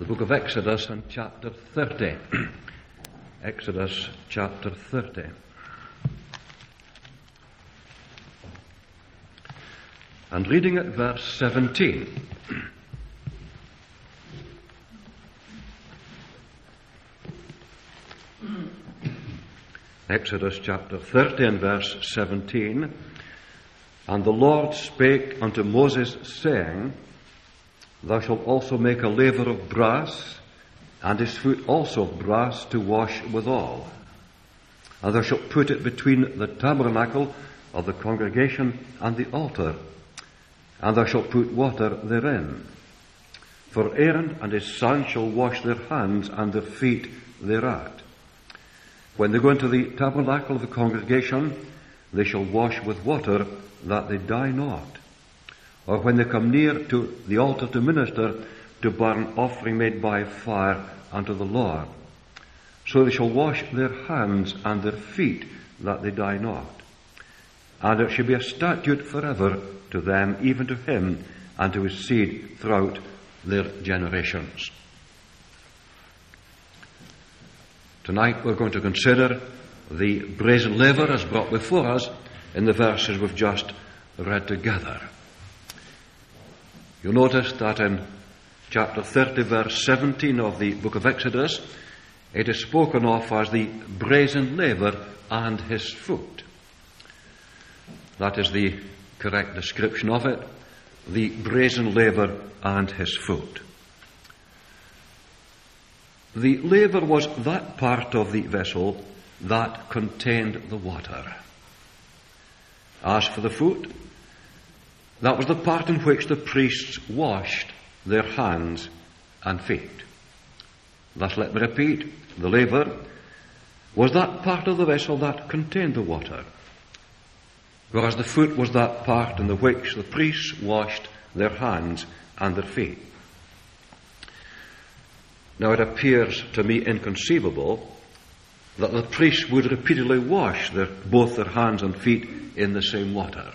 the book of Exodus and chapter 30. Exodus chapter 30. And reading at verse 17. Exodus chapter 30 and verse 17. And the Lord spake unto Moses, saying, Thou shalt also make a laver of brass, and his foot also of brass to wash withal. And thou shalt put it between the tabernacle of the congregation and the altar, and thou shalt put water therein. For Aaron and his sons shall wash their hands and their feet thereat. When they go into the tabernacle of the congregation, they shall wash with water, that they die not. Or when they come near to the altar to minister, to burn offering made by fire unto the Lord. So they shall wash their hands and their feet, that they die not. And it shall be a statute forever to them, even to him and to his seed throughout their generations. Tonight we're going to consider the brazen laver as brought before us in the verses we've just read together. You'll notice that in chapter 30, verse 17 of the book of Exodus, it is spoken of as the brazen laver and his foot. That is the correct description of it, the brazen laver and his foot. The laver was that part of the vessel that contained the water. As for the foot, that was the part in which the priests washed their hands and feet. Thus, let me repeat, the laver was that part of the vessel that contained the water, whereas the foot was that part in which the priests washed their hands and their feet. Now, it appears to me inconceivable that the priests would repeatedly wash both their hands and feet in the same water.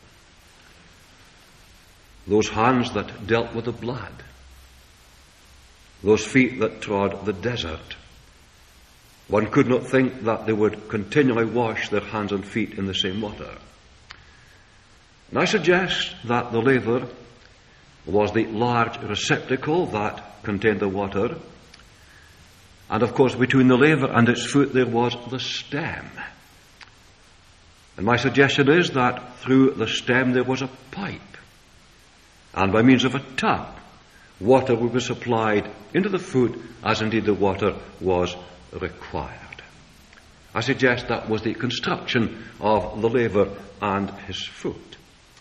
Those hands that dealt with the blood, those feet that trod the desert, one could not think that they would continually wash their hands and feet in the same water. And I suggest that the laver was the large receptacle that contained the water, and of course between the laver and its foot there was the stem. And my suggestion is that through the stem there was a pipe, and by means of a tap, water would be supplied into the foot as indeed the water was required. I suggest that was the construction of the laver and his foot.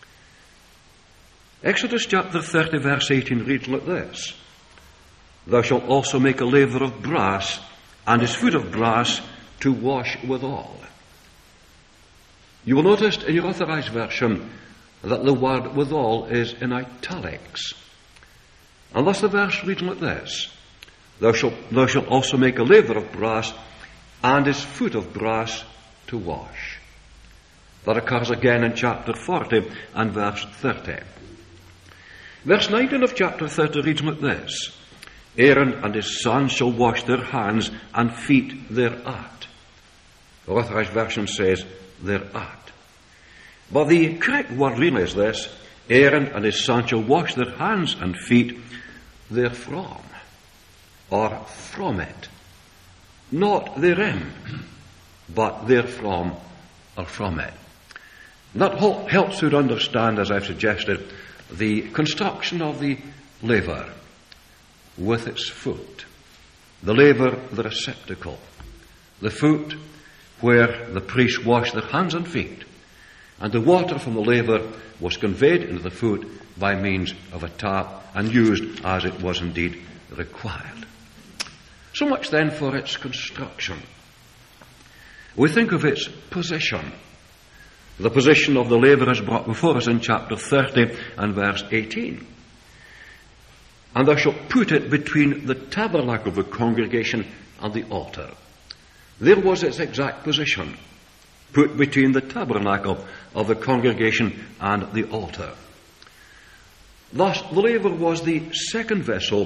Exodus chapter 30 verse 18 reads like this: Thou shalt also make a laver of brass, and his foot of brass to wash withal. You will notice in your Authorized Version that the word withal is in italics. And thus the verse reads like this: Thou shalt also make a laver of brass, and his foot of brass to wash. That occurs again in chapter 40 and verse 30. Verse 19 of chapter 30 reads like this: Aaron and his sons shall wash their hands and feet thereat. The Authorized Version says thereat. But the correct word really is this: Aaron and his sons shall wash their hands and feet therefrom, or from it. Not therein, but therefrom or from it. And that helps you to understand, as I've suggested, the construction of the laver with its foot. The laver, the receptacle. The foot, where the priests washed their hands and feet. And the water from the laver was conveyed into the foot by means of a tap and used as it was indeed required. So much then for its construction. We think of its position. The position of the laver is brought before us in chapter 30 and verse 18. And thou shalt put it between the tabernacle of the congregation and the altar. There was its exact position, put between the tabernacle of the congregation and the altar. Thus, the laver was the second vessel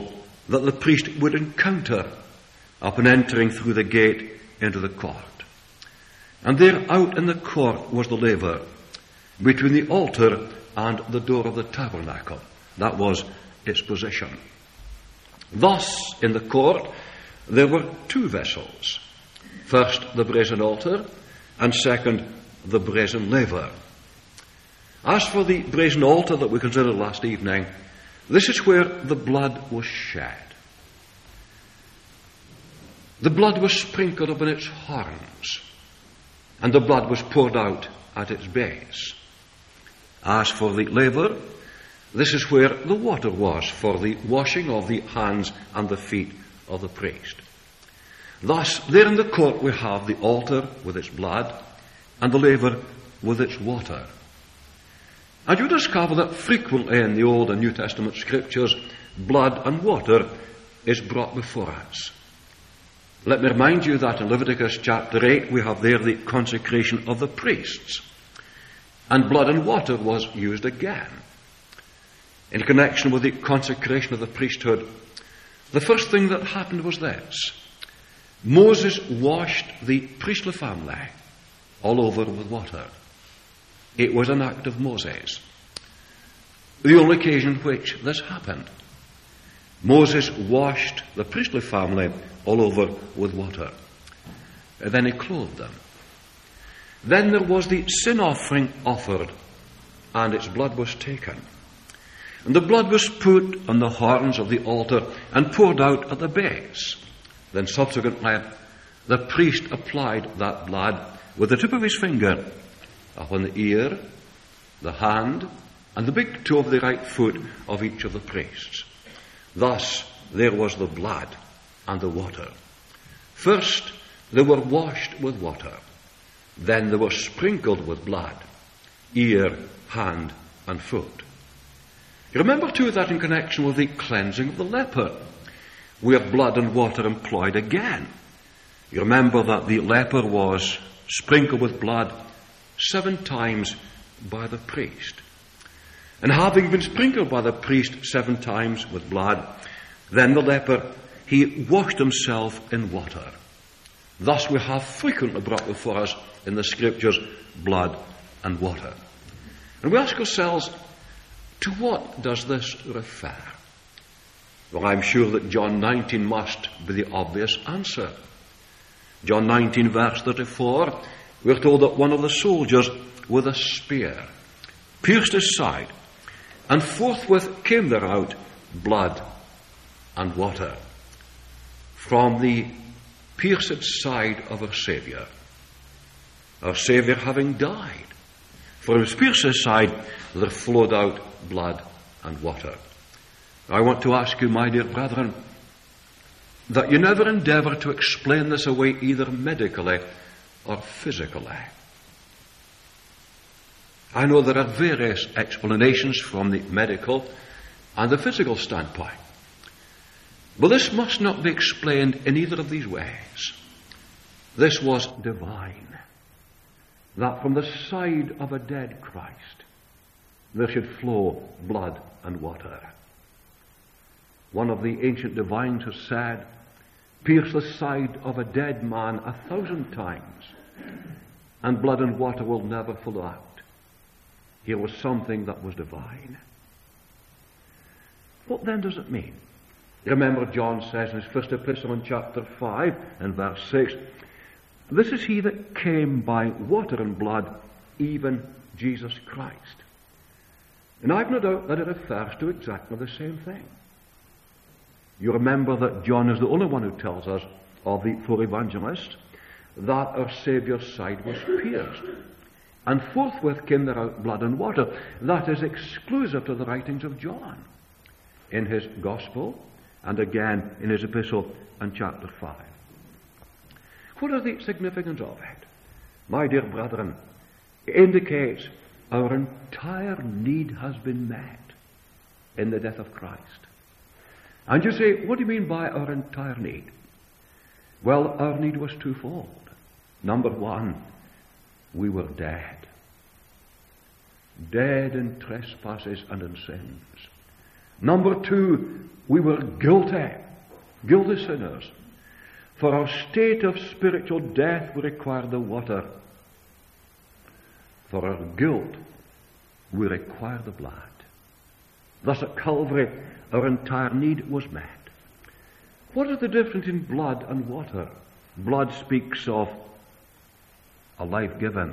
that the priest would encounter upon entering through the gate into the court. And there out in the court was the laver, between the altar and the door of the tabernacle. That was its position. Thus, in the court, there were two vessels. First, the brazen altar, and second, the brazen laver. As for the brazen altar that we considered last evening, this is where the blood was shed. The blood was sprinkled upon its horns, and the blood was poured out at its base. As for the laver, this is where the water was for the washing of the hands and the feet of the priest. Thus, there in the court we have the altar with its blood and the laver with its water. And you discover that frequently in the Old and New Testament scriptures, blood and water is brought before us. Let me remind you that in Leviticus chapter 8 we have there the consecration of the priests. And blood and water was used again. In connection with the consecration of the priesthood, the first thing that happened was this. Moses washed the priestly family all over with water. It was an act of Moses. The only occasion on which this happened. Moses washed the priestly family all over with water. And then he clothed them. Then there was the sin offering offered, and its blood was taken. And the blood was put on the horns of the altar and poured out at the base. Then subsequently, the priest applied that blood with the tip of his finger upon the ear, the hand, and the big toe of the right foot of each of the priests. Thus, there was the blood and the water. First, they were washed with water. Then they were sprinkled with blood, ear, hand, and foot. You remember too that in connection with the cleansing of the leper, we have blood and water employed again. You remember that the leper was sprinkled with blood 7 times by the priest. And having been sprinkled by the priest 7 times with blood, then the leper, he washed himself in water. Thus we have frequently brought before us in the scriptures blood and water. And we ask ourselves, to what does this refer? Well, I'm sure that John 19 must be the obvious answer. John 19 verse 34, we're told that one of the soldiers with a spear pierced his side, and forthwith came there out blood and water from the pierced side of our Saviour. Our Saviour having died. From his pierced side there flowed out blood and water. I want to ask you, my dear brethren, that you never endeavour to explain this away either medically or physically. I know there are various explanations from the medical and the physical standpoint. But this must not be explained in either of these ways. This was divine. That from the side of a dead Christ there should flow blood and water. One of the ancient divines has said, pierce the side of a dead man 1,000 times, and blood and water will never flow out. Here was something that was divine. What then does it mean? Remember, John says in his first epistle in chapter 5 and verse 6, this is he that came by water and blood, even Jesus Christ. And I've no doubt that it refers to exactly the same thing. You remember that John is the only one who tells us of the 4 evangelists that our Saviour's side was pierced. And forthwith came there out blood and water. That is exclusive to the writings of John in his Gospel and again in his epistle in chapter 5. What is the significance of it? My dear brethren, it indicates our entire need has been met in the death of Christ. And you say, what do you mean by our entire need? Well, our need was twofold. Number one, we were dead. Dead in trespasses and in sins. Number two, We were guilty sinners. For our state of spiritual death, we required the water. For our guilt, we require the blood. Thus at Calvary, our entire need was met. What is the difference in blood and water? Blood speaks of a life given.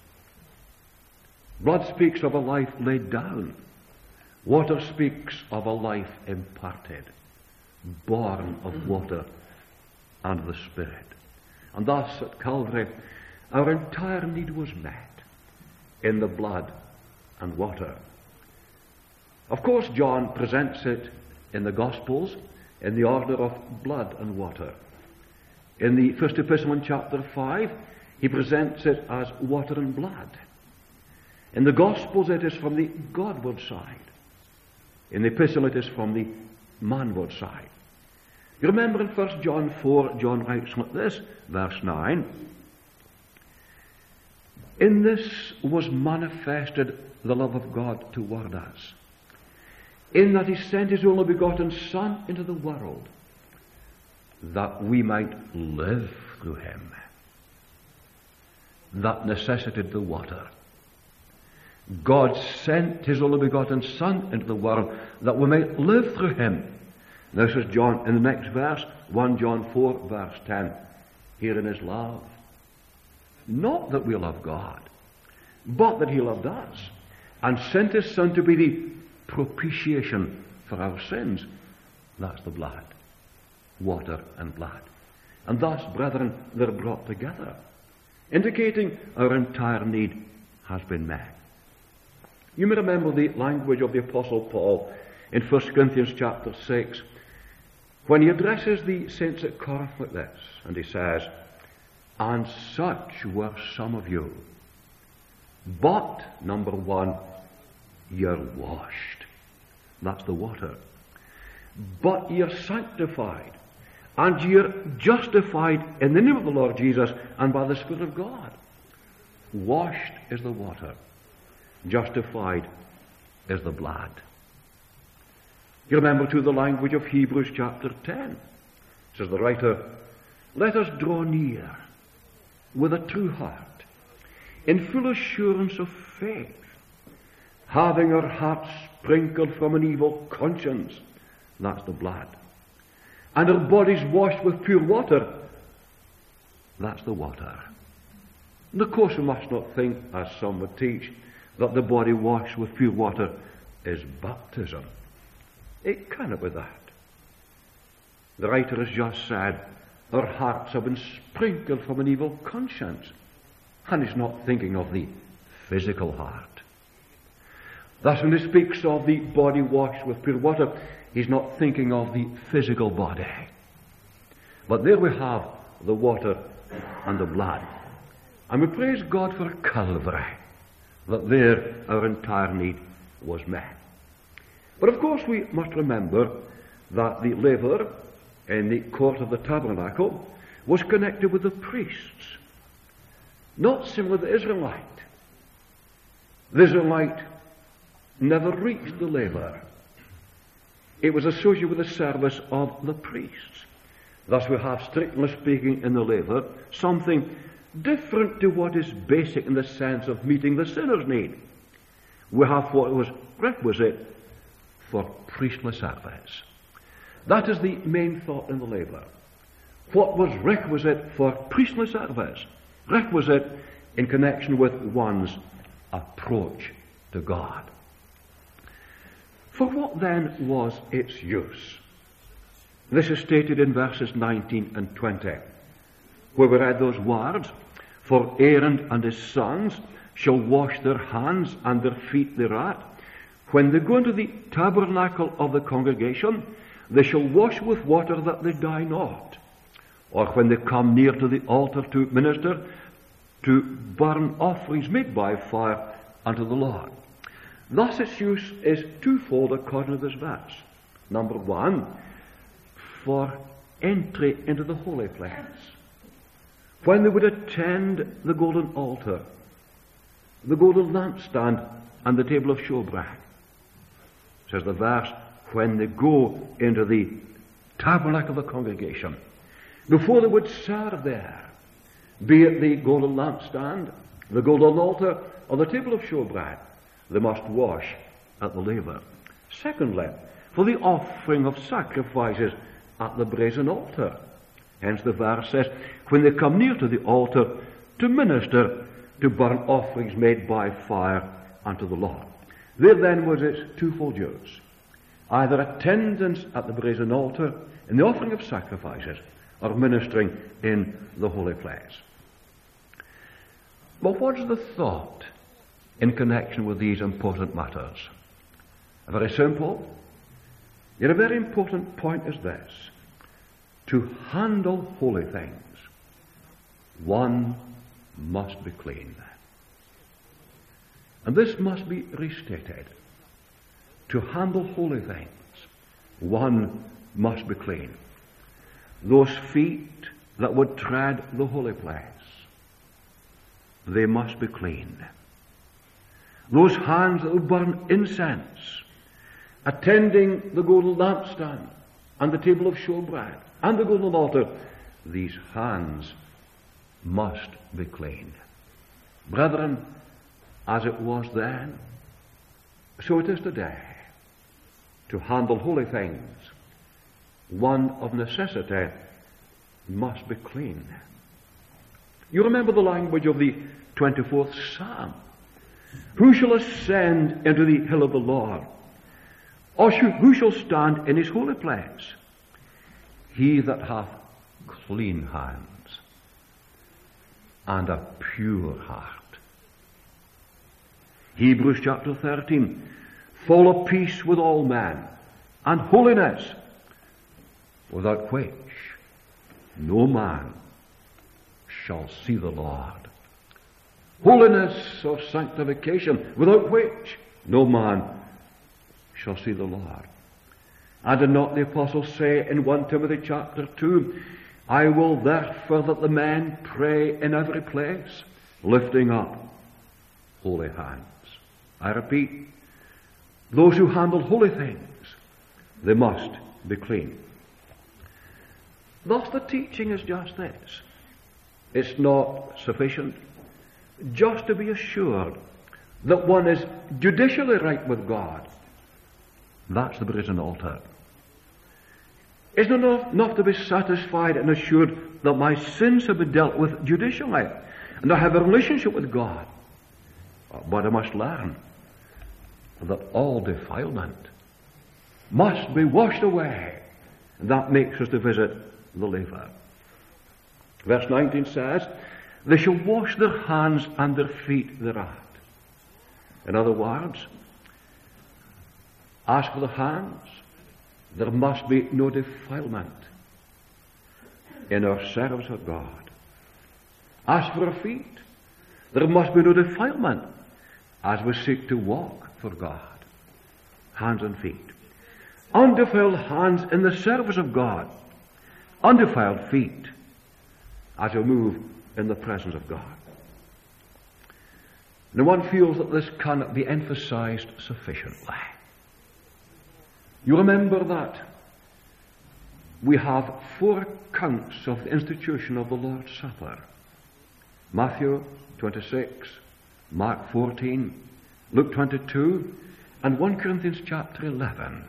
Blood speaks of a life laid down. Water speaks of a life imparted, born of water and the Spirit. And thus at Calvary, our entire need was met in the blood and water. Of course, John presents it in the Gospels in the order of blood and water. In the first epistle in chapter 5, he presents it as water and blood. In the Gospels, it is from the Godward side. In the epistle, it is from the manward side. You remember in 1 John 4, John writes like this, verse 9, "In this was manifested the love of God toward us, in that he sent his only begotten Son into the world, that we might live through him." That necessitated the water. God sent his only begotten Son into the world that we might live through him. Now says John in the next verse, 1 John 4 verse 10, "Herein is love. Not that we love God, but that he loved us, and sent his Son to be the propitiation for our sins." That's the blood. Water and blood. And thus, brethren, they're brought together, indicating our entire need has been met. You may remember the language of the Apostle Paul in 1 Corinthians chapter 6, when he addresses the saints at Corinth like this, and he says, "And such were some of you. But," number one, "you're washed." That's the water. "But you're sanctified, and you're justified in the name of the Lord Jesus and by the Spirit of God." Washed is the water. Justified is the blood. You remember too the language of Hebrews chapter 10. Says the writer, "Let us draw near with a true heart, in full assurance of faith, having our hearts sprinkled from an evil conscience." That's the blood. "And our bodies washed with pure water." That's the water. And of course we must not think, as some would teach, that the body washed with pure water is baptism. It cannot be that. The writer has just said, our hearts have been sprinkled from an evil conscience. And he's not thinking of the physical heart. Thus when he speaks of the body washed with pure water, he's not thinking of the physical body. But there we have the water and the blood. And we praise God for Calvary, that there our entire need was met. But of course we must remember that the laver in the court of the tabernacle was connected with the priests, not simply the Israelite. The Israelite never reached the laver. It was associated with the service of the priests. Thus we have, strictly speaking, in the laver something different to what is basic in the sense of meeting the sinner's need. We have what was requisite for priestly service. That is the main thought in the laver. What was requisite for priestly service, requisite in connection with one's approach to God. For what then was its use? This is stated in verses 19 and 20, where we read those words, "For Aaron and his sons shall wash their hands and their feet thereat. When they go into the tabernacle of the congregation, they shall wash with water that they die not. Or when they come near to the altar to minister, to burn offerings made by fire unto the Lord." Thus its use is twofold according to this verse. Number one, for entry into the holy place. When they would attend the golden altar, the golden lampstand, and the table of showbread. Says the verse, when they go into the tabernacle of the congregation, before they would serve there, be it the golden lampstand, the golden altar, or the table of showbread, they must wash at the laver. Secondly, for the offering of sacrifices at the brazen altar. Hence the verse says, when they come near to the altar to minister to burnt offerings made by fire unto the Lord. There then was its twofold use. Either attendance at the brazen altar in the offering of sacrifices, or ministering in the holy place. But what is the thought in connection with these important matters? Very simple. Yet a very important point is this. To handle holy things, one must be clean. And this must be restated. To handle holy things, one must be clean. Those feet that would tread the holy place, they must be clean. Those hands that would burn incense, attending the golden lampstand and the table of showbread and the golden altar, these hands must be clean. Brethren, as it was then, so it is today. To handle holy things, one of necessity must be clean. You remember the language of the 24th Psalm. Who shall ascend into the hill of the Lord? Or who shall stand in his holy place? He that hath clean hands and a pure heart. Hebrews chapter 13. Full of peace with all men, and holiness, without which no man shall see the Lord. Holiness or sanctification, without which no man shall see the Lord. And did not the apostle say in 1 Timothy chapter 2, I will therefore that the men pray in every place, lifting up holy hands. I repeat, those who handle holy things, they must be clean. Thus the teaching is just this. It's not sufficient just to be assured that one is judicially right with God. That's the brazen altar. It's not enough to be satisfied and assured that my sins have been dealt with judicially and I have a relationship with God. But I must learn that all defilement must be washed away. And that makes us to visit the laver. Verse 19 says, they shall wash their hands and their feet thereat. In other words, as for the hands, there must be no defilement in our service of God. As for our feet, there must be no defilement as we seek to walk for God. Hands and feet. Undefiled hands in the service of God. Undefiled feet as we move in the presence of God. No one feels that this cannot be emphasized sufficiently. You remember that we have 4 accounts of the institution of the Lord's Supper. Matthew 26, Mark 14, Luke 22, and 1 Corinthians chapter 11.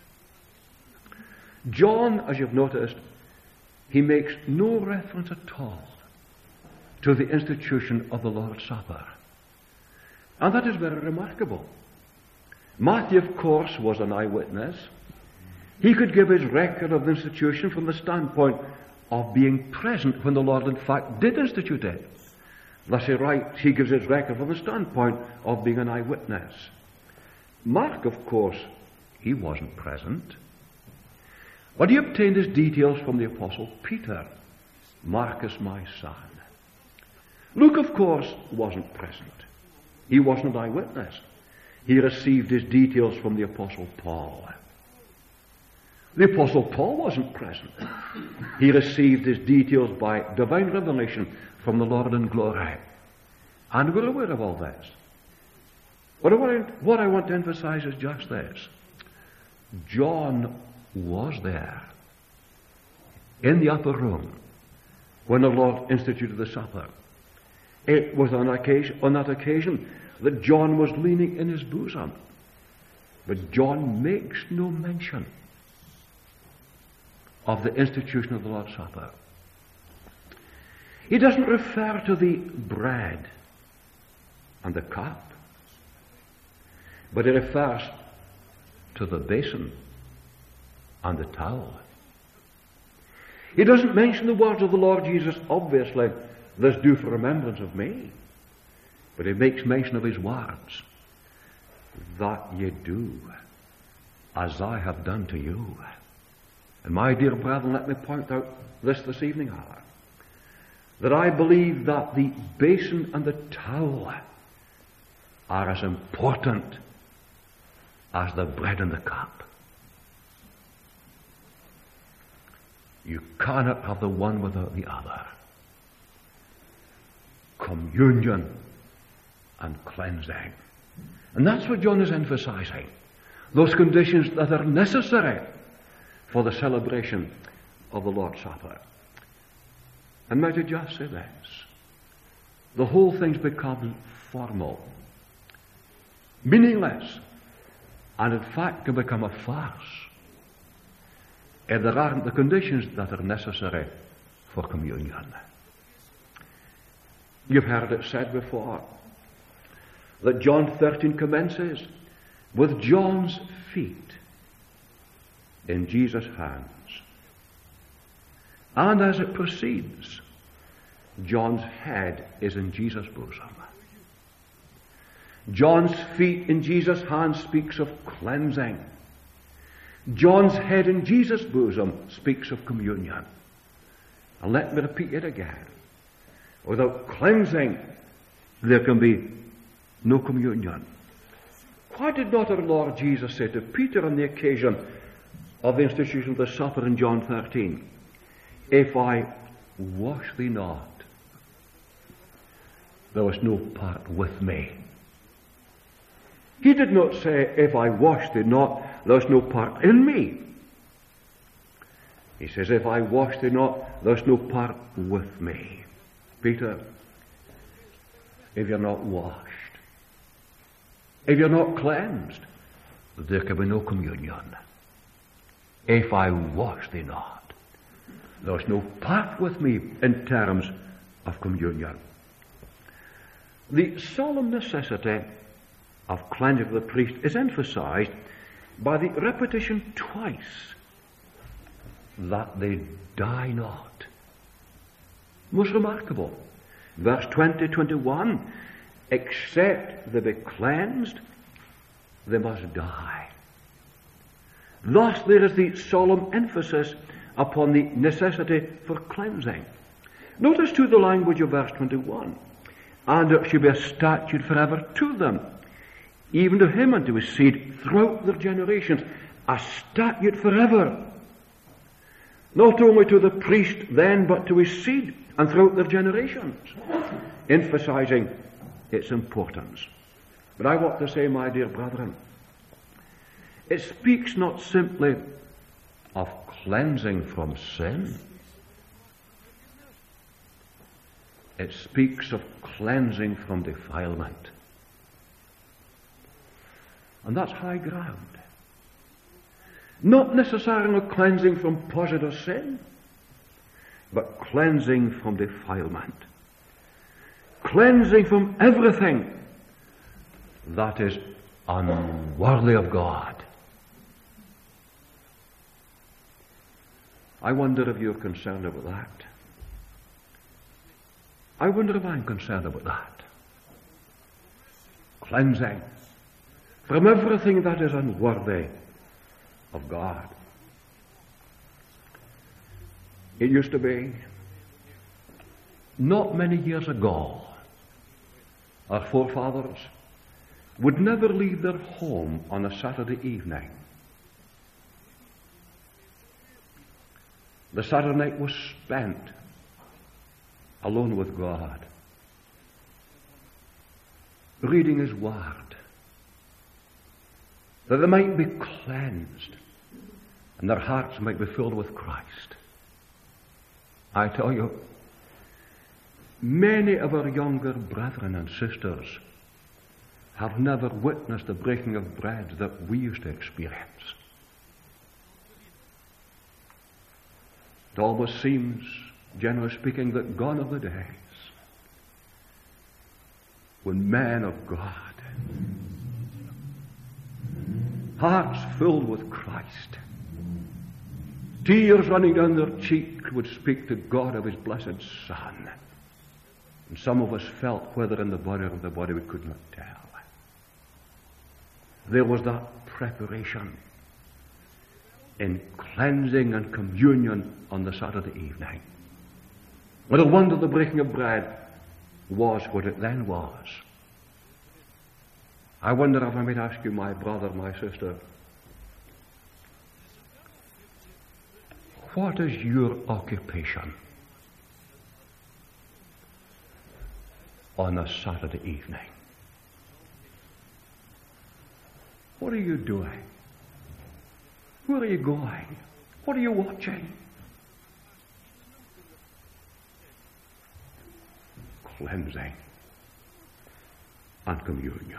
John, as you've noticed, he makes no reference at all to the institution of the Lord's Supper. And that is very remarkable. Matthew, of course, was an eyewitness. He could give his record of the institution from the standpoint of being present when the Lord, in fact, did institute it. Thus he gives his record from the standpoint of being an eyewitness. Mark, of course, he wasn't present. But he obtained his details from the Apostle Peter. Marcus, my son. Luke, of course, wasn't present. He wasn't an eyewitness. He received his details from the Apostle Paul. The Apostle Paul wasn't present. He received his details by divine revelation from the Lord in glory. And we're aware of all this. But what I want to emphasize is just this. John was there in the upper room when the Lord instituted the supper. It was on that occasion that John was leaning in his bosom. But John makes no mention of the institution of the Lord's Supper. He doesn't refer to the bread and the cup, but he refers to the basin and the towel. He doesn't mention the words of the Lord Jesus, obviously, "This do for remembrance of me." But he makes mention of his words, "That ye do as I have done to you." And my dear brethren, let me point out this evening hour, that I believe that the basin and the towel are as important as the bread and the cup. You cannot have the one without the other. Communion and cleansing. And that's what John is emphasizing. Those conditions that are necessary for the celebration of the Lord's Supper. And might I just say this? The whole thing's become formal, meaningless, and in fact can become a farce if there aren't the conditions that are necessary for communion. You've heard it said before that John 13 commences with John's feet in Jesus' hands. And as it proceeds, John's head is in Jesus' bosom. John's feet in Jesus' hands speaks of cleansing. John's head in Jesus' bosom speaks of communion. And let me repeat it again. Without cleansing, there can be no communion. Why did not our Lord Jesus say to Peter on the occasion of the institution of the supper in John 13, "If I wash thee not, there is no part with me"? He did not say, "If I wash thee not, there is no part in me." He says, "If I wash thee not, there is no part with me." Peter, if you're not washed, if you're not cleansed, there can be no communion. If I wash thee not, there's no part with me in terms of communion. The solemn necessity of cleansing of the priest is emphasized by the repetition twice that they die not. Most remarkable. Verse 20, 21, except they be cleansed, they must die. Thus there is the solemn emphasis upon the necessity for cleansing. Notice too the language of verse 21. "And it shall be a statute forever to them, even to him and to his seed throughout their generations." A statute forever. Not only to the priest then, but to his seed and throughout their generations, emphasizing its importance. But I want to say, my dear brethren, it speaks not simply of cleansing from sin. It speaks of cleansing from defilement. And that's high ground. Not necessarily cleansing from positive sin, but cleansing from defilement. Cleansing from everything that is unworthy of God. I wonder if you're concerned about that. I wonder if I'm concerned about that. Cleansing from everything that is unworthy of God. It used to be, not many years ago, our forefathers would never leave their home on a Saturday evening. The Saturday night was spent alone with God, reading His Word, that they might be cleansed and their hearts might be filled with Christ. I tell you, many of our younger brethren and sisters have never witnessed the breaking of bread that we used to experience. It always seems, generally speaking, that gone are the days when men of God, hearts filled with Christ, tears running down their cheek, would speak to God of His blessed Son. And some of us felt whether in the body or the body we could not tell. There was that preparation in cleansing and communion on the Saturday evening. But the wonder of the breaking of bread was what it then was. I wonder if I might ask you, my brother, my sister, what is your occupation on a Saturday evening? What are you doing? Where are you going? What are you watching? Cleansing and communion.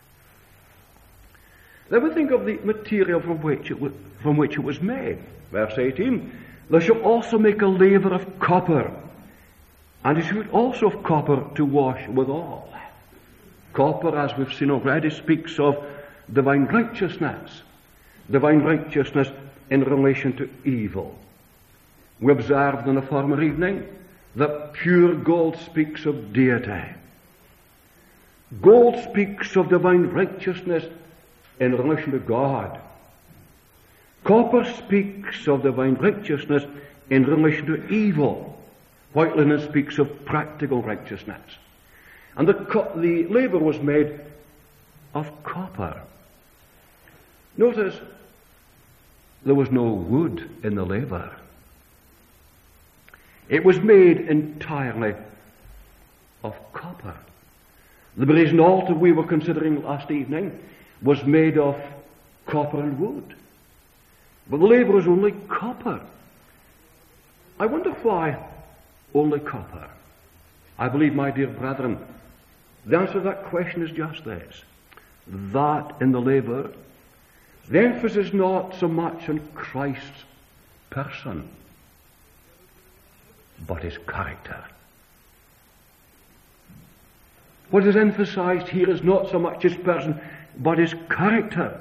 Then we think of the material from which it was made. Verse 18, "Thou shalt also make a laver of copper, and it should also have copper to wash withal." Copper, as we've seen already, speaks of divine righteousness. Divine righteousness in relation to evil. We observed in the former evening that pure gold speaks of deity. Gold speaks of divine righteousness in relation to God. Copper speaks of divine righteousness in relation to evil. White linen speaks of practical righteousness. And the laver was made of copper. Notice, there was no wood in the laver. It was made entirely of copper. The brazen altar we were considering last evening was made of copper and wood. But the laver was only copper. I wonder why only copper? I believe, my dear brethren, the answer to that question is just this. That in the laver, the emphasis is not so much on Christ's person, but His character. What is emphasized here is not so much His person, but His character.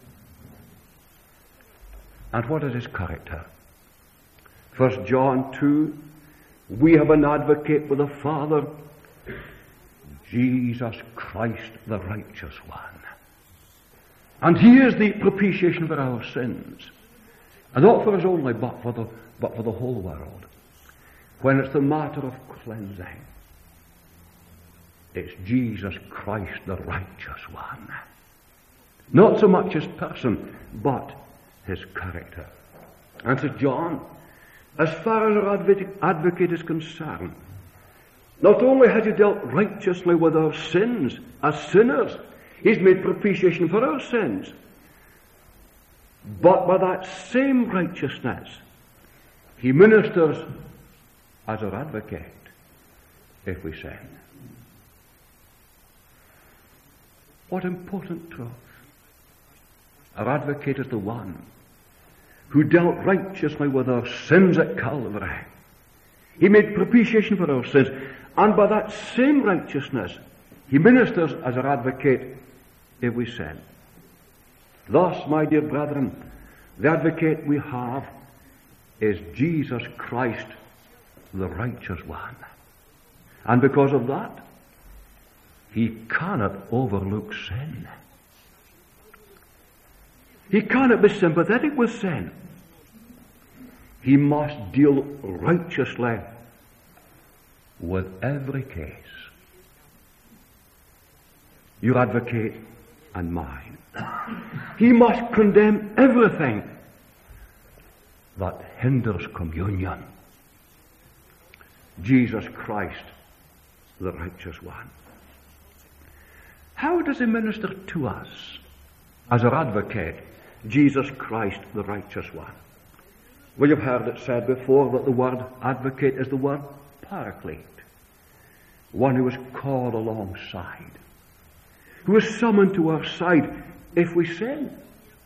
And what is His character? 1 John 2, "We have an advocate with the Father, Jesus Christ, the righteous one." And He is the propitiation for our sins. And not for us only, but for the whole world. When it's the matter of cleansing, it's Jesus Christ, the righteous one. Not so much His person, but His character. And to John, as far as our advocate is concerned, not only has He dealt righteously with our sins as sinners, He's made propitiation for our sins, but by that same righteousness, He ministers as our advocate if we sin. What important truth. Our advocate is the one who dealt righteously with our sins at Calvary. He made propitiation for our sins, and by that same righteousness, He ministers as our advocate if we sin. Thus, my dear brethren, the advocate we have is Jesus Christ, the righteous one. And because of that, He cannot overlook sin. He cannot be sympathetic with sin. He must deal righteously with every case. Your advocate and mine. He must condemn everything that hinders communion. Jesus Christ, the righteous one. How does He minister to us? as our advocate, Jesus Christ, the righteous one. Well, you've heard it said before that the word advocate is the word paraclete, one who is called alongside, who is summoned to our side if we sin.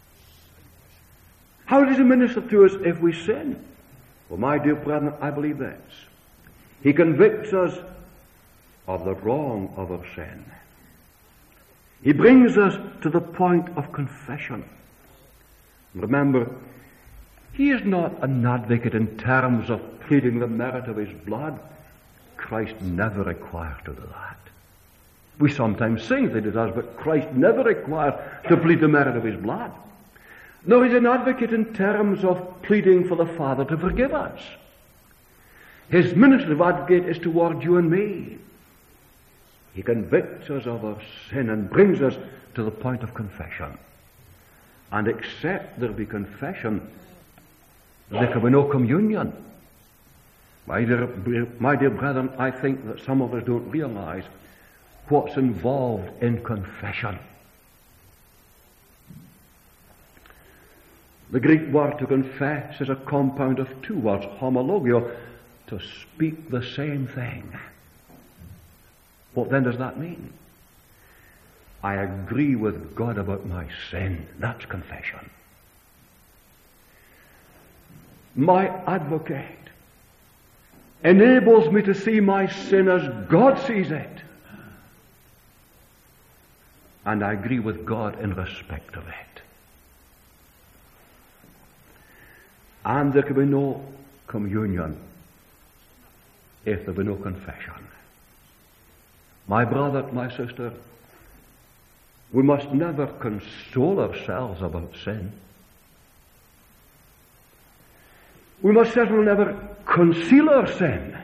How does he minister to us if we sin? Well, my dear brethren, I believe this. He convicts us of the wrong of our sin. He brings us to the point of confession. Remember, he is not an advocate in terms of pleading the merit of his blood. Christ never required to do that. We sometimes sing that he does, but Christ never required to plead the merit of his blood. Nor is an advocate in terms of pleading for the Father to forgive us. His ministry of advocate is toward you and me. He convicts us of our sin and brings us to the point of confession. And except there be confession, there can be no communion. My dear brethren, I think that some of us don't realize what's involved in confession. The Greek word to confess is a compound of two words, homologio, to speak the same thing. What then does that mean? I agree with God about my sin. That's confession. My advocate enables me to see my sin as God sees it. And I agree with God in respect of it. And there can be no communion if there be no confession. My brother, my sister, we must never console ourselves about sin. We must certainly never conceal our sin.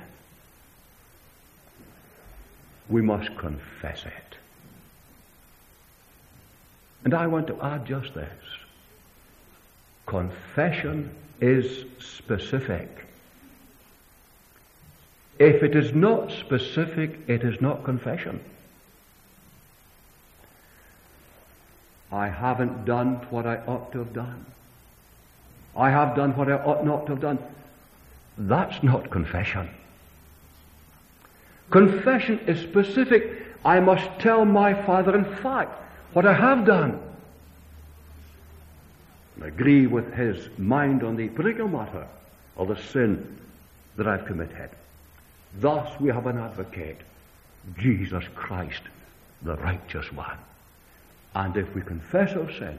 We must confess it. And I want to add just this. Confession is specific. If it is not specific, it is not confession. I haven't done what I ought to have done. I have done what I ought not to have done. That's not confession. Confession is specific. I must tell my Father in fact what I have done. And agree with his mind on the particular matter of the sin that I've committed. Thus we have an advocate, Jesus Christ, the righteous one. And if we confess our sins,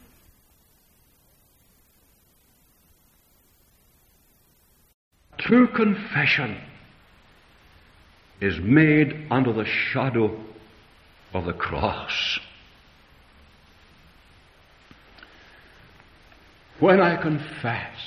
true confession is made under the shadow of the cross. When I confess,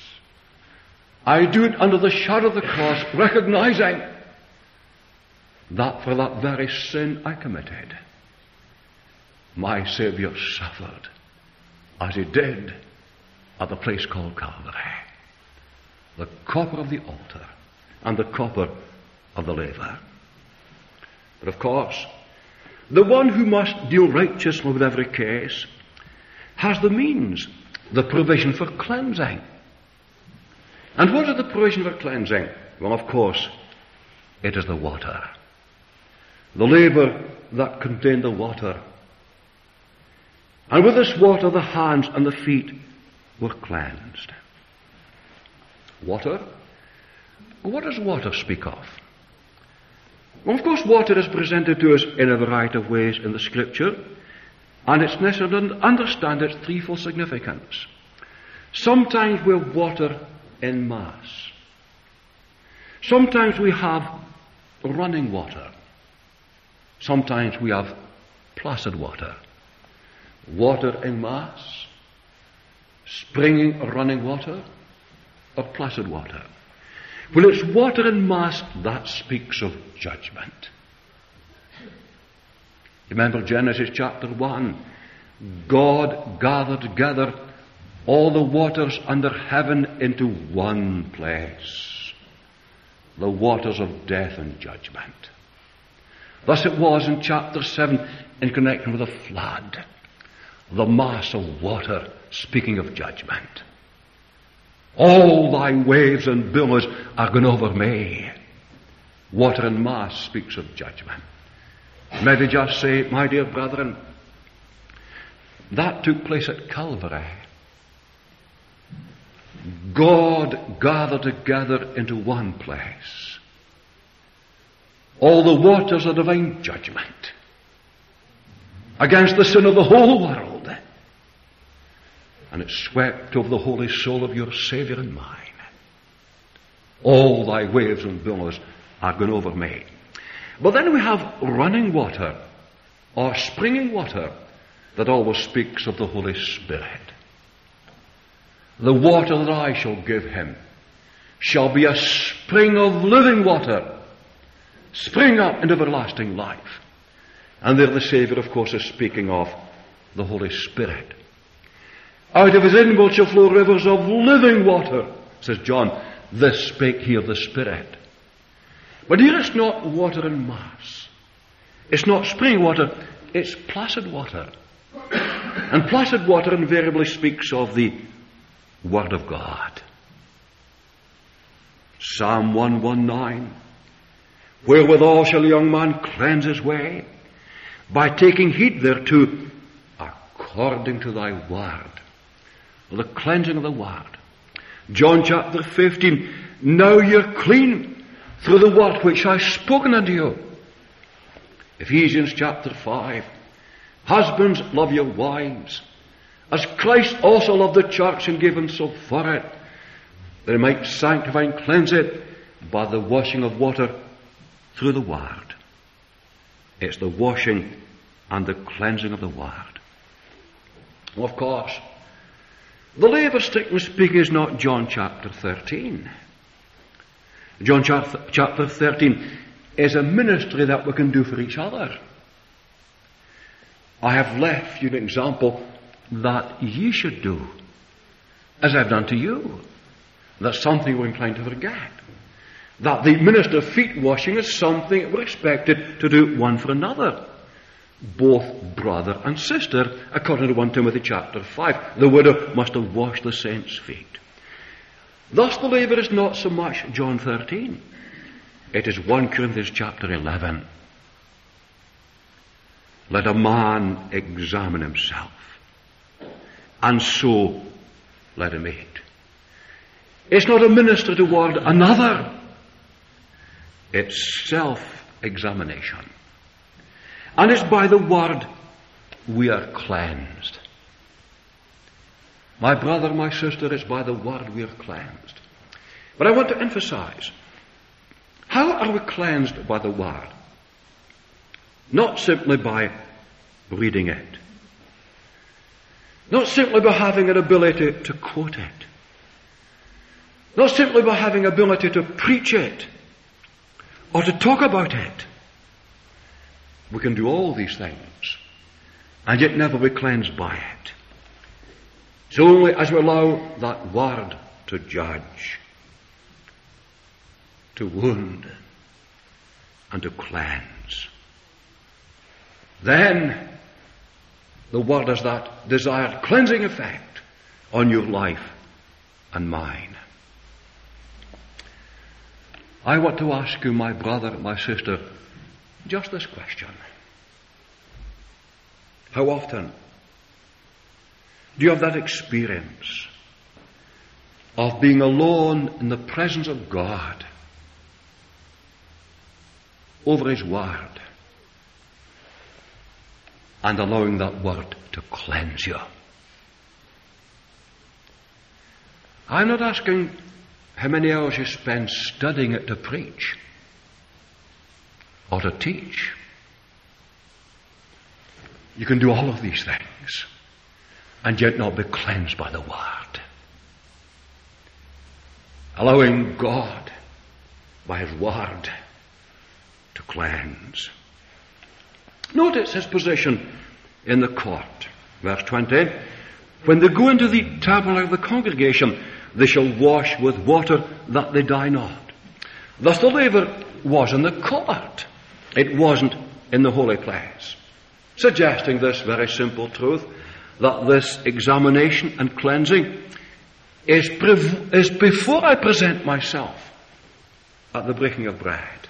I do it under the shadow of the cross, recognizing that for that very sin I committed, my Savior suffered as he did at the place called Calvary. The copper of the altar and the copper of the laver. But of course, the one who must deal righteously with every case has the means, the provision for cleansing. And what is the provision for cleansing? Well, of course, it is the water. The laver that contained the water. And with this water, the hands and the feet were cleansed. Water? What does water speak of? Well, of course, water is presented to us in a variety of ways in the Scripture, and it's necessary to understand its threefold significance. Sometimes we have water in mass. Sometimes we have running water. Sometimes we have placid water. Water in mass, springing or running water, or placid water. Well, it's water in mass that speaks of judgment. Remember Genesis chapter 1. God gathered together all the waters under heaven into one place. The waters of death and judgment. Thus it was in chapter 7 in connection with the flood. the mass of water speaking of judgment. All thy waves and billows are gone over me. Water and mass speaks of judgment. May I just say, my dear brethren, that took place at Calvary. God gathered together into one place all the waters of divine judgment against the sin of the whole world, and it swept over the holy soul of your Saviour and mine. All thy waves and billows are gone over me. But then we have running water, or springing water, that always speaks of the Holy Spirit. The water that I shall give him shall be a spring of living water, spring up into everlasting life. And there the Saviour, of course, is speaking of the Holy Spirit. Out of his inmost shall flow rivers of living water, says John. This spake he of the Spirit. But here it's not water in mass. It's not spring water, it's placid water. And placid water invariably speaks of the Word of God. Psalm 119, wherewithal shall a young man cleanse his way? By taking heed thereto, according to thy word. The cleansing of the word. John chapter 15, now you're clean through the word which I've spoken unto you. Ephesians chapter 5, husbands, love your wives, as Christ also loved the church and gave himself for it, that he might sanctify and cleanse it by the washing of water through the word. It's the washing and the cleansing of the word. Well, of course, the laver, strictly speaking, is not John chapter 13. John chapter 13 is a ministry that we can do for each other. I have left you an example that ye should do, as I've done to you. That's something we're inclined to forget. That the minister of feet washing is something that we're expected to do one for another. Both brother and sister, according to 1 Timothy chapter 5. The widow must have washed the saints' feet. Thus the laver is not so much John 13. It is 1 Corinthians chapter 11. Let a man examine himself, and so let him eat. It's not a minister toward another. It's self-examination. And it's by the word we are cleansed. My brother, my sister, it's by the word we are cleansed. But I want to emphasize, how are we cleansed by the word? Not simply by reading it. Not simply by having an ability to quote it. Not simply by having ability to preach it or to talk about it. We can do all these things and yet never be cleansed by it. It's only as we allow that word to judge, to wound, and to cleanse. Then the word has that desired cleansing effect on your life and mine. I want to ask you, my brother, my sister, just this question. How often do you have that experience of being alone in the presence of God over His Word and allowing that Word to cleanse you? I'm not asking how many hours you spend studying it to preach or to teach. You can do all of these things and yet not be cleansed by the Word. Allowing God, by His Word, to cleanse. Notice His position in the court. Verse 20. When they go into the tabernacle of the congregation, they shall wash with water that they die not. Thus the laver was in the court. It wasn't in the holy place. Suggesting this very simple truth, that this examination and cleansing is before I present myself at the breaking of bread.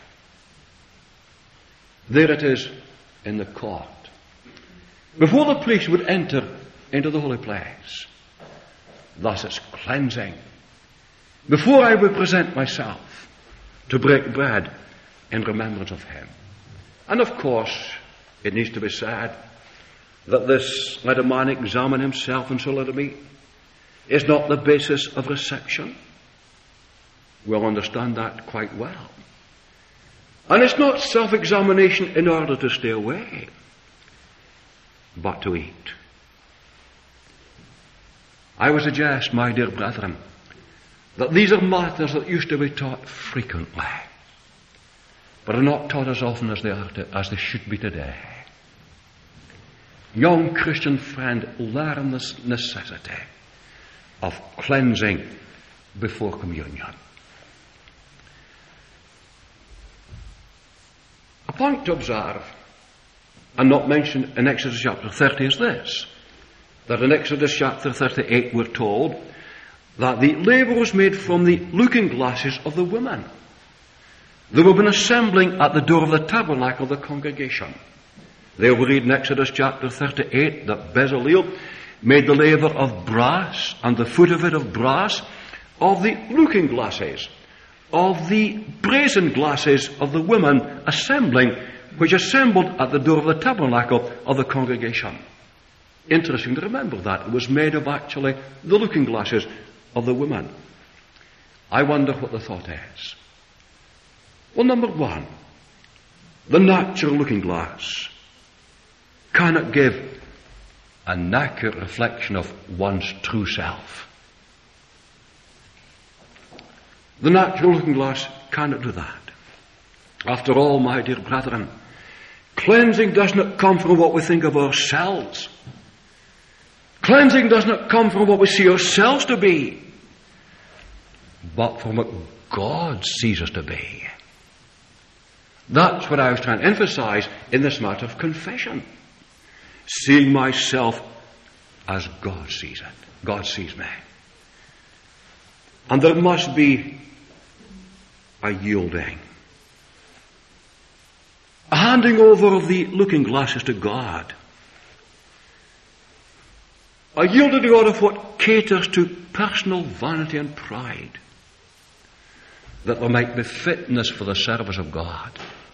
There it is in the court. Before the priest would enter into the holy place. Thus it's cleansing. Before I would present myself to break bread in remembrance of him. And of course, it needs to be said that this, let a man examine himself and so let him eat, is not the basis of reception. We'll understand that quite well. And it's not self-examination in order to stay away, but to eat. I would suggest, my dear brethren, that these are matters that used to be taught frequently, but are not taught as often as they should be today. Young Christian friend, learn this necessity of cleansing before communion. A point to observe, and not mentioned in Exodus chapter 30, is this, that in Exodus chapter 38 we're told that the laver was made from the looking glasses of the women. They were been assembling at the door of the tabernacle of the congregation. There we read in Exodus chapter 38 that Bezalel made the laver of brass, and the foot of it of brass, of the looking glasses, of the brazen glasses of the women assembling, which assembled at the door of the tabernacle of the congregation. Interesting to remember that. It was made of actually the looking glasses of the women. I wonder what the thought is. Well, number one, the natural looking glass cannot give an accurate reflection of one's true self. The natural looking glass cannot do that. After all, my dear brethren, cleansing does not come from what we think of ourselves. Cleansing does not come from what we see ourselves to be, but from what God sees us to be. That's what I was trying to emphasize in this matter of confession. Seeing myself as God sees it. God sees me. And there must be a yielding. A handing over of the looking glasses to God. A yielding to God of what caters to personal vanity and pride, that there might be fitness for the service of God.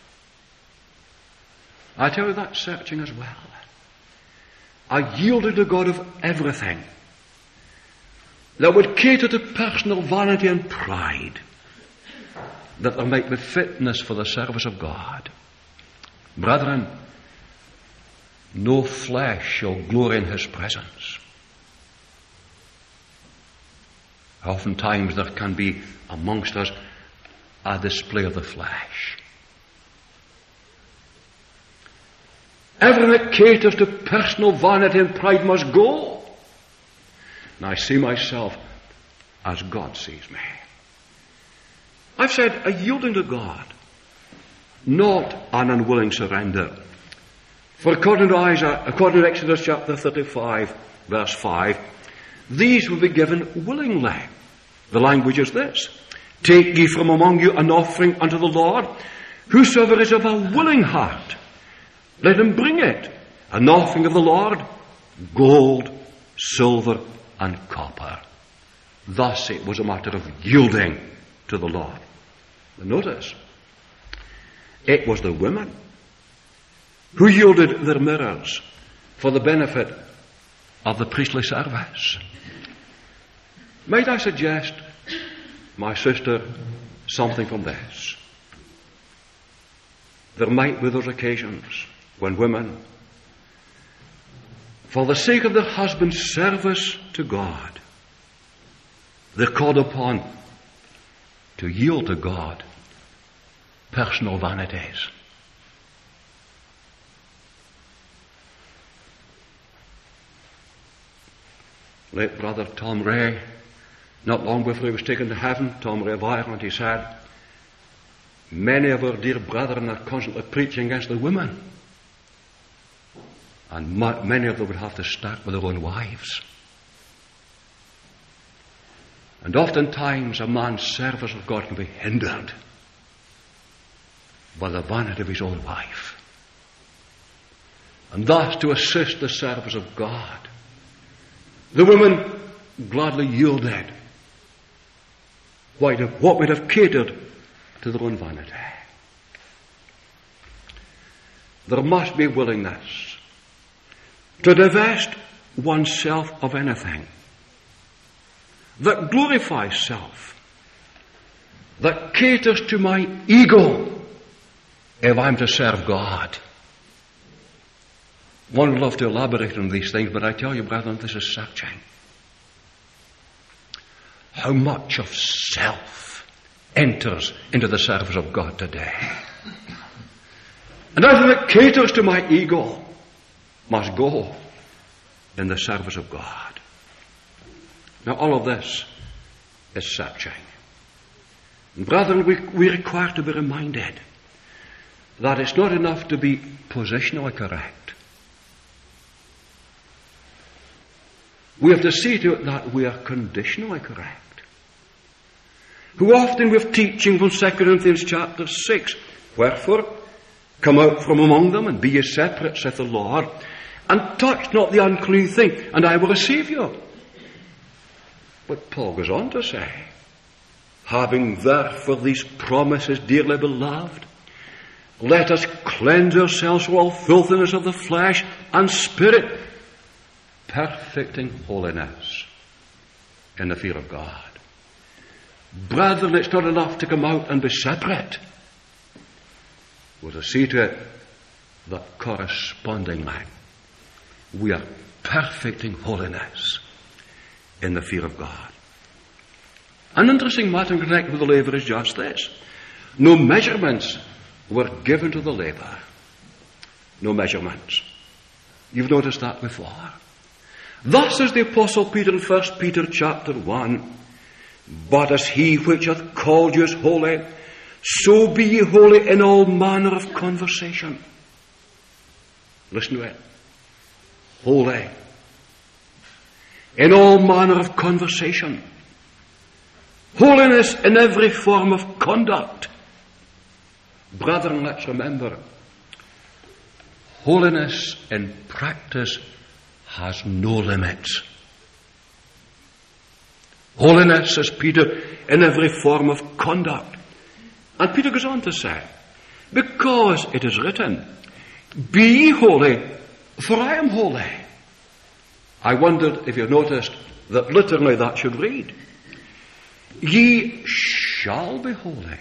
I tell you, that's searching as well. A yielding to God of everything that would cater to personal vanity and pride, that there might be fitness for the service of God. Brethren, no flesh shall glory in his presence. Oftentimes there can be amongst us a display of the flesh. Everything that caters to personal vanity and pride must go. And I see myself as God sees me. I've said a yielding to God, not an unwilling surrender. For according to Exodus chapter 35, verse 5, these will be given willingly. The language is this: take ye from among you an offering unto the Lord. Whosoever is of a willing heart, let him bring it. An offering of the Lord, gold, silver, and copper. Thus it was a matter of yielding to the Lord. But notice, it was the women who yielded their mirrors for the benefit of the priestly service. Might I suggest, my sister, something from this? There might be those occasions when women, for the sake of their husband's service to God, they're called upon to yield to God personal vanities. Late brother Tom Ray, not long before he was taken to heaven, Tom Ray of Ireland, he said, many of our dear brethren are constantly preaching against the women. And many of them would have to start with their own wives. And oftentimes a man's service of God can be hindered by the vanity of his own wife. And thus, to assist the service of God, the women gladly yielded what would have catered to their own vanity. There must be willingness to divest oneself of anything that glorifies self, that caters to my ego if I'm to serve God. One would love to elaborate on these things, but I tell you, brethren, this is searching. How much of self enters into the service of God today? And everything that caters to my ego must go in the service of God. Now, all of this is searching. And brethren, we require to be reminded that it's not enough to be positionally correct. We have to see to it that we are conditionally correct. Who often with teaching from 2 Corinthians chapter 6, wherefore, come out from among them and be ye separate, saith the Lord, and touch not the unclean thing, and I will receive you. But Paul goes on to say, having therefore these promises, dearly beloved, let us cleanse ourselves from all filthiness of the flesh and spirit, perfecting holiness in the fear of God. Brethren, it's not enough to come out and be separate. We're to see to it that correspondingly we are perfecting holiness in the fear of God. An interesting matter connected with the laver is just this. No measurements were given to the laver. No measurements. You've noticed that before. Thus says the Apostle Peter in 1 Peter chapter 1, but as he which hath called you is holy, so be ye holy in all manner of conversation. Listen to it. Holy. In all manner of conversation. Holiness in every form of conduct. Brethren, let's remember, holiness in practice has no limits. Holiness, says Peter, in every form of conduct. And Peter goes on to say, because it is written, be ye holy, for I am holy. I wondered if you noticed that literally that should read, ye shall be holy,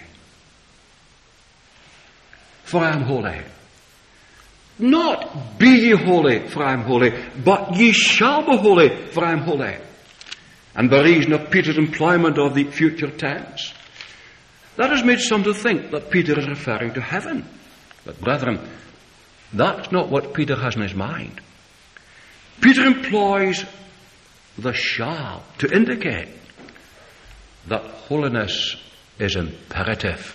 for I am holy. Not be ye holy, for I am holy, but ye shall be holy, for I am holy. And by reason of Peter's employment of the future tense, that has made some to think that Peter is referring to heaven. But brethren, that's not what Peter has in his mind. Peter employs the shall to indicate that holiness is imperative.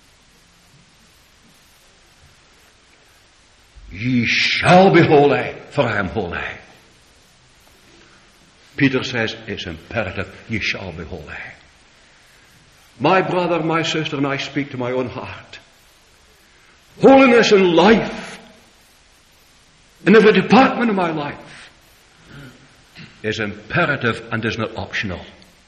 Ye shall be holy, for I am holy. Peter says it's imperative, ye shall be holy. My brother, my sister, and I speak to my own heart. Holiness in life, in every department of my life, is imperative and is not optional.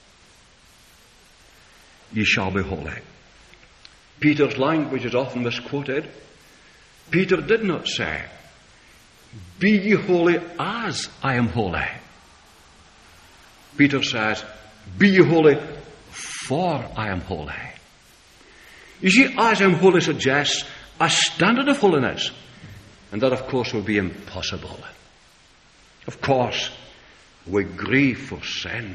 Ye shall be holy. Peter's language is often misquoted. Peter did not say, be ye holy as I am holy. Peter says, be ye holy for I am holy. You see, as I am holy suggests a standard of holiness, and that of course would be impossible. Of course, we grieve for sin,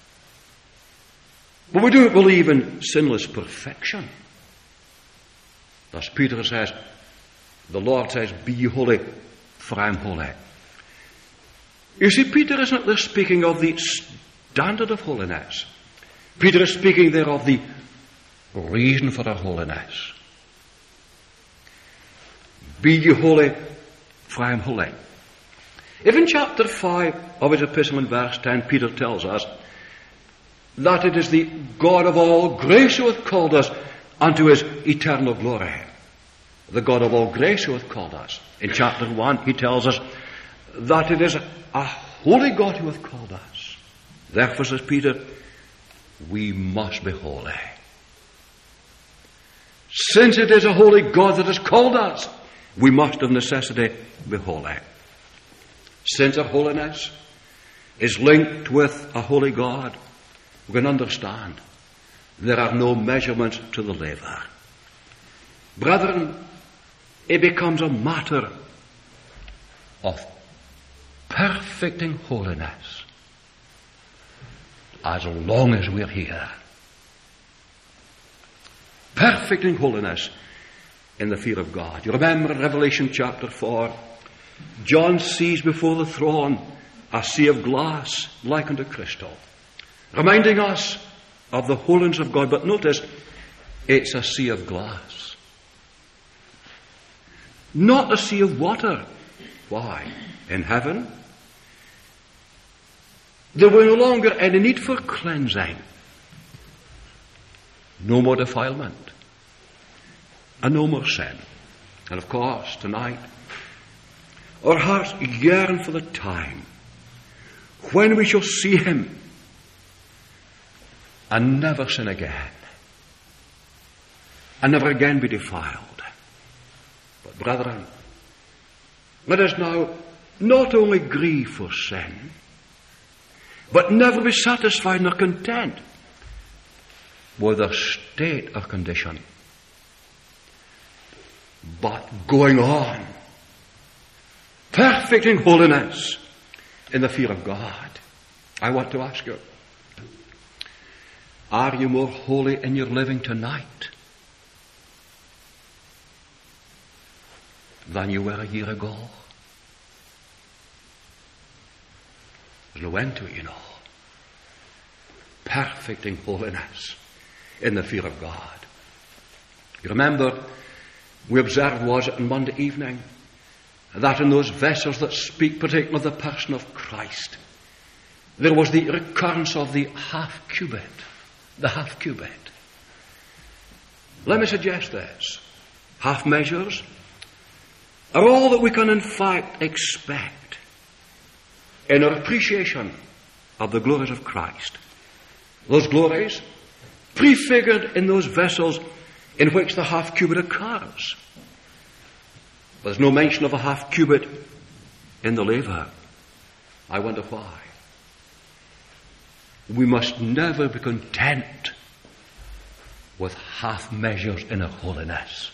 but we don't believe in sinless perfection. Thus Peter says, the Lord says, be ye holy, for I am holy. You see, Peter is not there speaking of the standard of holiness. Peter is speaking there of the reason for our holiness. Be ye holy, for I am holy. If in chapter 5 of his epistle in verse 10, Peter tells us that it is the God of all grace who hath called us unto his eternal glory. The God of all grace who hath called us. In chapter 1, he tells us that it is a holy God who hath called us. Therefore, says Peter, we must be holy. Since it is a holy God that has called us, we must of necessity be holy. Since our holiness is linked with a holy God, we can understand there are no measurements to the laver. Brethren, it becomes a matter of perfecting holiness as long as we're here. Perfecting holiness in the fear of God. You remember in Revelation chapter 4, John sees before the throne a sea of glass like unto crystal, reminding us of the holiness of God. But notice, it's a sea of glass, not a sea of water. Why? In heaven, there will no longer any need for cleansing, no more defilement, and no more sin. And of course, tonight, our hearts yearn for the time when we shall see him and never sin again, and never again be defiled. But brethren, let us now not only grieve for sin, but never be satisfied nor content with our state or condition, but going on, perfecting holiness in the fear of God. I want to ask you, are you more holy in your living tonight than you were a year ago? There's no end to it, you know. Perfecting holiness in the fear of God. You remember, we observed, was it on Monday evening, that in those vessels that speak particularly of the person of Christ, there was the recurrence of the half cubit. The half cubit. Let me suggest this. Half measures are all that we can in fact expect in our appreciation of the glories of Christ. Those glories prefigured in those vessels in which the half cubit occurs. But there's no mention of a half cubit in the laver. I wonder why. We must never be content with half measures in our holiness.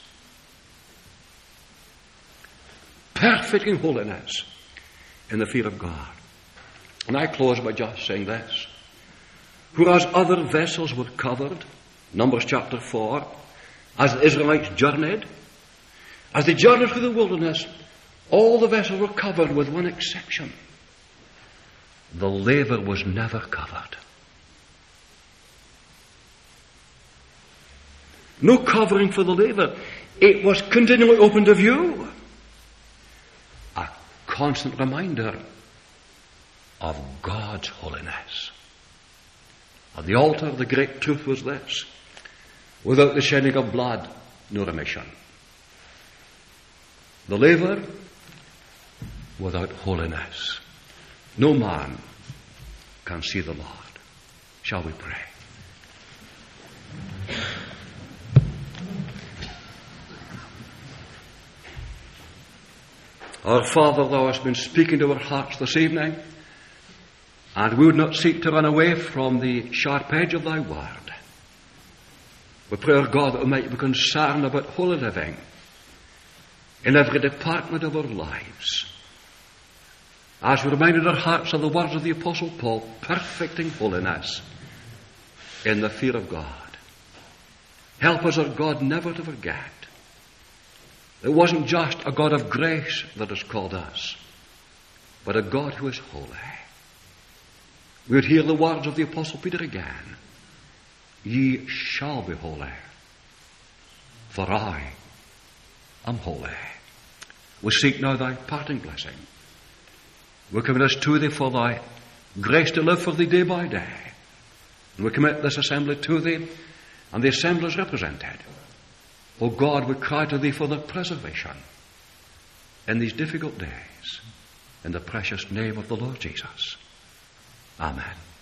Perfecting holiness in the fear of God. And I close by just saying this. Whereas other vessels were covered, Numbers chapter 4, as the Israelites journeyed, as they journeyed through the wilderness, all the vessels were covered with one exception. The laver was never covered. No covering for the laver. It was continually open to view. A constant reminder of God's holiness. At the altar, the great truth was this: without the shedding of blood, no remission. The laver, without holiness, no man can see the Lord. Shall we pray? Our Father, thou hast been speaking to our hearts this evening, and we would not seek to run away from the sharp edge of thy word. We pray, our God, that we might be concerned about holy living in every department of our lives. As we reminded our hearts of the words of the Apostle Paul, perfecting holiness in the fear of God. Help us, our God, never to forget it wasn't just a God of grace that has called us, but a God who is holy. We would hear the words of the Apostle Peter again. Ye shall be holy, for I am holy. We seek now thy parting blessing. We commit us to thee for thy grace to live for thee day by day. And we commit this assembly to thee and the assemblies represented. O God, we cry to thee for their preservation in these difficult days. In the precious name of the Lord Jesus. Amen.